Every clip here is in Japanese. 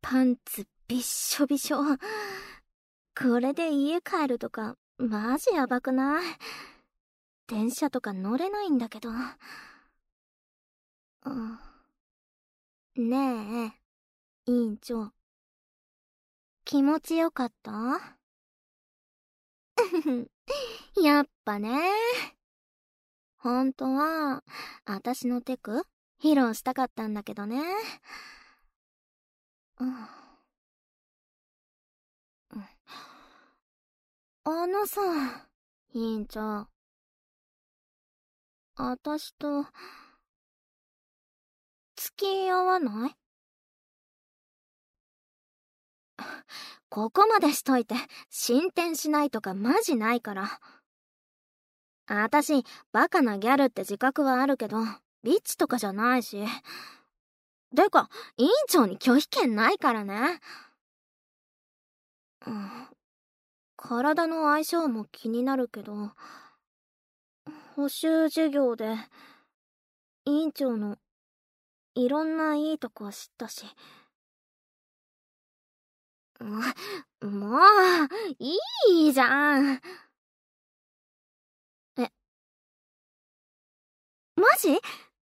パンツびっしょびしょ。これで家帰るとか、マジやばくない？電車とか乗れないんだけど。ねえ、委員長。気持ちよかった？やっぱね。本当は、私のテク披露したかったんだけどね。さ、委員長。私と、付き合わない？ここまでしといて、進展しないとかマジないから。私、バカなギャルって自覚はあるけど、ビッチとかじゃないし。てか、委員長に拒否権ないからね。体の相性も気になるけど、補習授業で、委員長のいろんないいとこ知ったし。もう、いいじゃん。マジ？や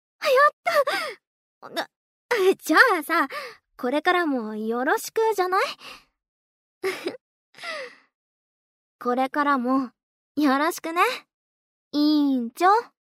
った！じゃあさ、これからもよろしくじゃない？これからもよろしくね、委員長。